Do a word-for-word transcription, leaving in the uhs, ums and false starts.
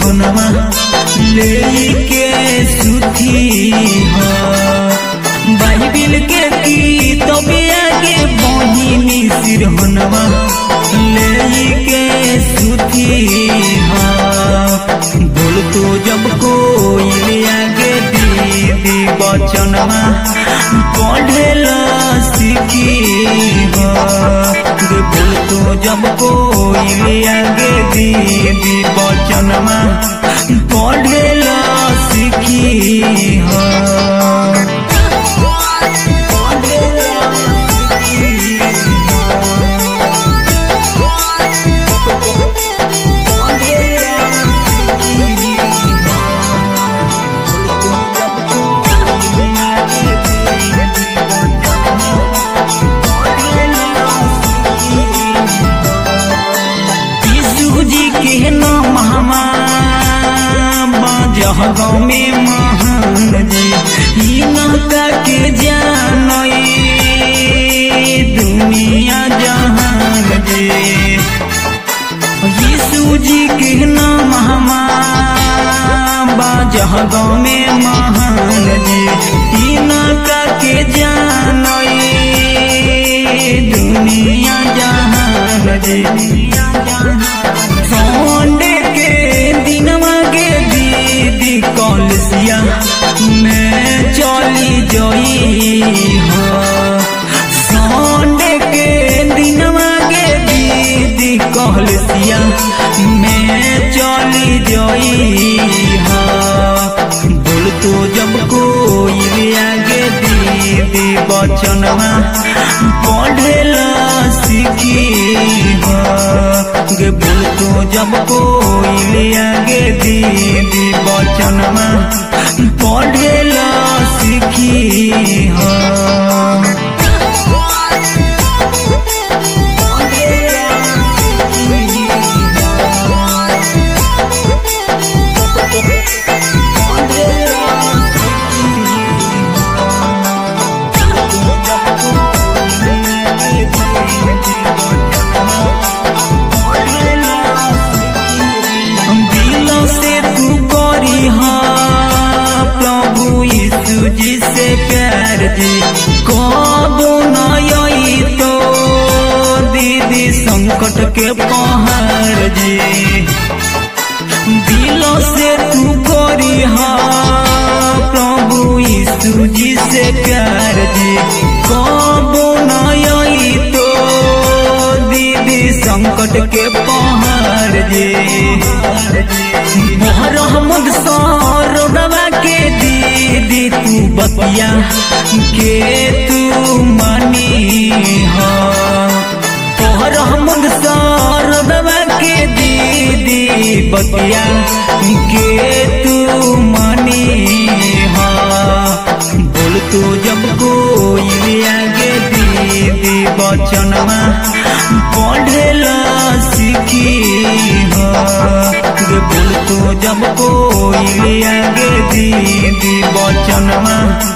सिरहनवा लेके सुधी हो बाइबिल के किताब आगे बहिनी सिरहनवा लेके सुधी हो बोल तो जब कोई आगे दीदी बचनवा पढ़ेला सीखी हो बोल तो जब कोई आगे दीदी बचनवा पढ़ेला सीखी हो गाँव में महान जी नौका के जानई दुनिया जहान जी यीशु जी के नाम बाजह गाँव में महान जी नौका के जानई दुनिया जहान जी संडे के दिनवा के दीदी कॉलेजिया मैं चली जोई हो संडे के दिनवा के दीदी कॉलेजिया मैं चली जोई हो बोल तो जब कोई आगे दीदी बचनवा पढ़ेला सीखी हो बोल तो जब कोई आगे दीदी बचनवा पढ़ेला सीखी हो जिसे प्यार जी कबो नई तो दीदी संकट के पहाड़ जी दिलों से तू करी प्रभु यीशु जी से प्यार जी कबो नई तो दीदी संकट के पहाड़ जी मोहम्मद सरोडवा के दीदी तू बतिया के तू मानी हो मोहम्मद सरोडवा के दीदी बतिया के तू मानी हो बोल तो जब कोई आगे दीदी बचनवा पढ़ेला सीखी हो बोल तो जब कोई आगे दीदी बचनवा